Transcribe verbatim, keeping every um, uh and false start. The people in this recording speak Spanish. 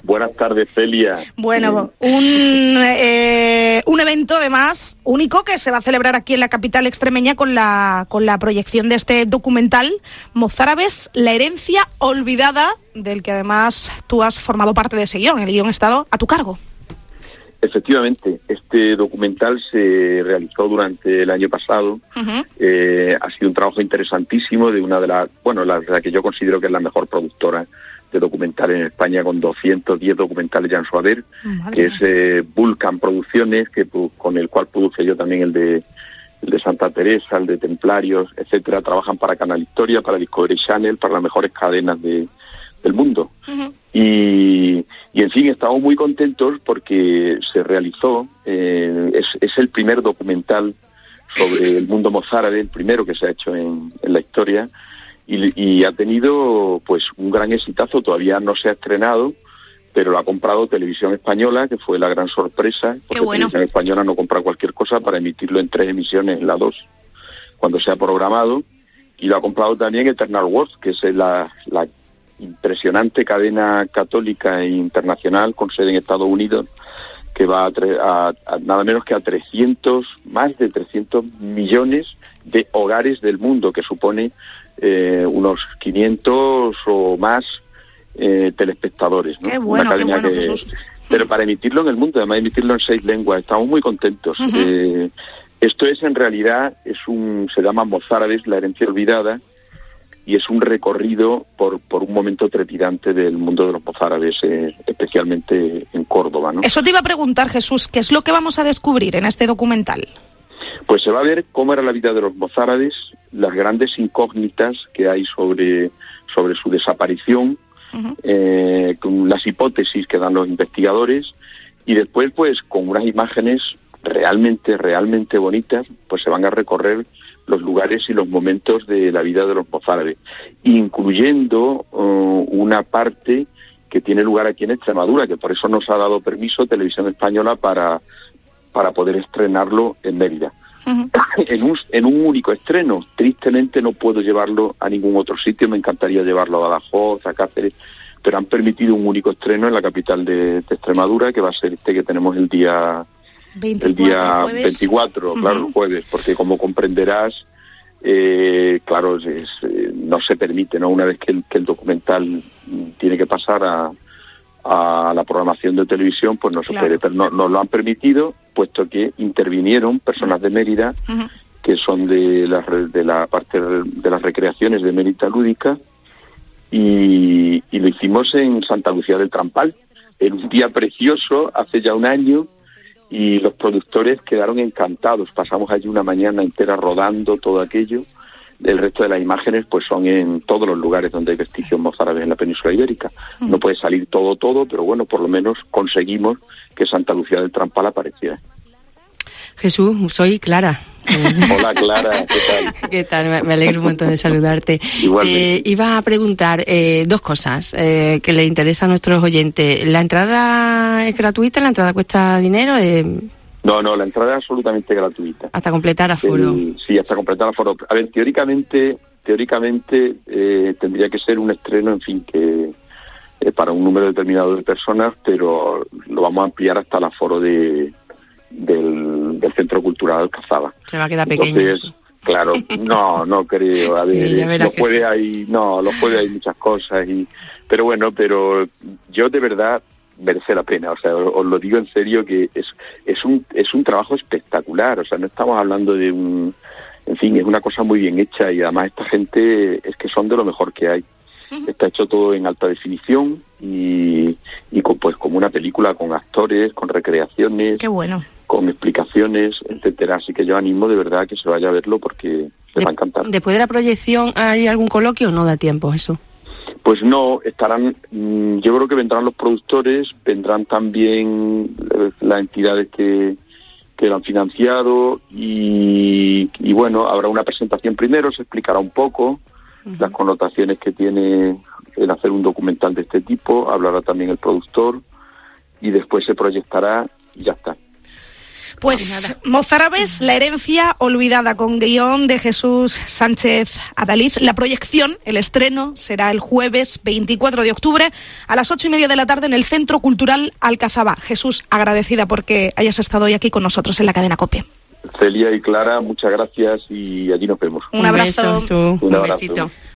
Buenas tardes, Celia. Bueno, un, eh, un evento además único que se va a celebrar aquí en la capital extremeña con la, con la proyección de este documental Mozárabes, la herencia olvidada, del que además tú has formado parte de ese guión, el guión ha estado a tu cargo. Efectivamente, este documental se realizó durante el año pasado. Uh-huh. Eh, ha sido un trabajo interesantísimo de una de las, bueno, la, la que yo considero que es la mejor productora de documentales en España, con doscientos diez documentales ya en su haber, Madre que es eh, Vulcan Producciones, que con el cual produje yo también el de el de Santa Teresa, el de Templarios, etcétera. Trabajan para Canal Historia, para Discovery Channel, para las mejores cadenas de del mundo. Uh-huh. Y, y en fin, estamos muy contentos porque se realizó, eh, es, es el primer documental sobre el mundo mozárabe, el primero que se ha hecho en, en la historia, y, y ha tenido pues un gran exitazo. Todavía no se ha estrenado, pero lo ha comprado Televisión Española, que fue la gran sorpresa, porque bueno. Televisión Española no compra cualquier cosa para emitirlo en tres emisiones, en la dos, cuando se ha programado, y lo ha comprado también Eternal Wars, que es la, la impresionante cadena católica e internacional con sede en Estados Unidos, que va a, tre- a, a nada menos que a trescientos, más de trescientos millones de hogares del mundo, que supone eh, unos quinientos o más eh, telespectadores, ¿no? Qué bueno, Una cadena qué bueno, que, Jesús. Pero para emitirlo en el mundo, además emitirlo en seis lenguas, estamos muy contentos. Uh-huh. Eh, esto es en realidad, es un se llama Mozárabes, la herencia olvidada, y es un recorrido por, por un momento trepidante del mundo de los mozárabes, eh, especialmente en Córdoba, ¿no? Eso te iba a preguntar, Jesús, ¿qué es lo que vamos a descubrir en este documental? Pues se va a ver cómo era la vida de los mozárabes, las grandes incógnitas que hay sobre, sobre su desaparición, uh-huh. eh, con las hipótesis que dan los investigadores, y después, pues, con unas imágenes realmente, realmente bonitas, pues se van a recorrer los lugares y los momentos de la vida de los mozárabes, incluyendo uh, una parte que tiene lugar aquí en Extremadura, que por eso nos ha dado permiso Televisión Española para, para poder estrenarlo en Mérida. Uh-huh. en, un, en un único estreno. Tristemente no puedo llevarlo a ningún otro sitio, me encantaría llevarlo a Badajoz, a Cáceres, pero han permitido un único estreno en la capital de, de Extremadura, que va a ser este que tenemos el día... el día jueves. veinticuatro, uh-huh. claro, el jueves, porque como comprenderás, eh, claro, es, es, eh, no se permite, ¿no? Una vez que el, que el documental tiene que pasar a, a la programación de televisión, pues no se claro. puede, pero no, nos lo han permitido, puesto que intervinieron personas de Mérida, uh-huh. que son de la, de la parte de las recreaciones de Mérida Lúdica, y, y lo hicimos en Santa Lucía del Trampal, en un día precioso, hace ya un año, y los productores quedaron encantados. Pasamos allí una mañana entera rodando todo aquello. El resto de las imágenes pues son en todos los lugares donde hay vestigios mozárabes en la península ibérica. No puede salir todo, todo, pero bueno, por lo menos conseguimos que Santa Lucía del Trampal apareciera. Jesús, soy Clara. Hola, Clara, ¿qué tal? ¿Qué tal? Me alegro un montón de saludarte. Igualmente. Eh, iba a preguntar eh, dos cosas eh, que le interesan a nuestros oyentes. ¿La entrada es gratuita? ¿La entrada cuesta dinero? Eh... No, no, la entrada es absolutamente gratuita. Hasta completar aforo. El, sí, hasta completar aforo. A ver, teóricamente, teóricamente eh, tendría que ser un estreno, en fin, que eh, para un número determinado de personas, pero lo vamos a ampliar hasta el aforo de... Del, del Centro Cultural Alcazaba. Se va a quedar pequeño. Entonces, claro, no, no creo. A ver, sí, los jueves sí. hay, no, los jueves hay muchas cosas y, pero bueno, pero yo de verdad merece la pena. O sea, os, os lo digo en serio que es, es un, es un trabajo espectacular. O sea, no estamos hablando de un, en fin, es una cosa muy bien hecha y además esta gente es que son de lo mejor que hay. Está hecho todo en alta definición y, y con, pues como una película con actores, con recreaciones. Qué bueno. Con explicaciones, etcétera. Así que yo animo de verdad que se vaya a verlo porque les va a encantar. ¿Después de la proyección hay algún coloquio o no da tiempo eso? Pues no, estarán, yo creo que vendrán los productores, vendrán también las entidades que, que lo han financiado y, y bueno, habrá una presentación primero, se explicará un poco uh-huh. las connotaciones que tiene el hacer un documental de este tipo, hablará también el productor y después se proyectará y ya está. Pues Mozárabes, la herencia olvidada, con guión de Jesús Sánchez Adalid. La proyección, el estreno, será el jueves veinticuatro de octubre a las ocho y media de la tarde en el Centro Cultural Alcazaba. Jesús, agradecida porque hayas estado hoy aquí con nosotros en la cadena COPE. Celia y Clara, muchas gracias y allí nos vemos. Un abrazo. Un, beso, Un, un abrazo. besito.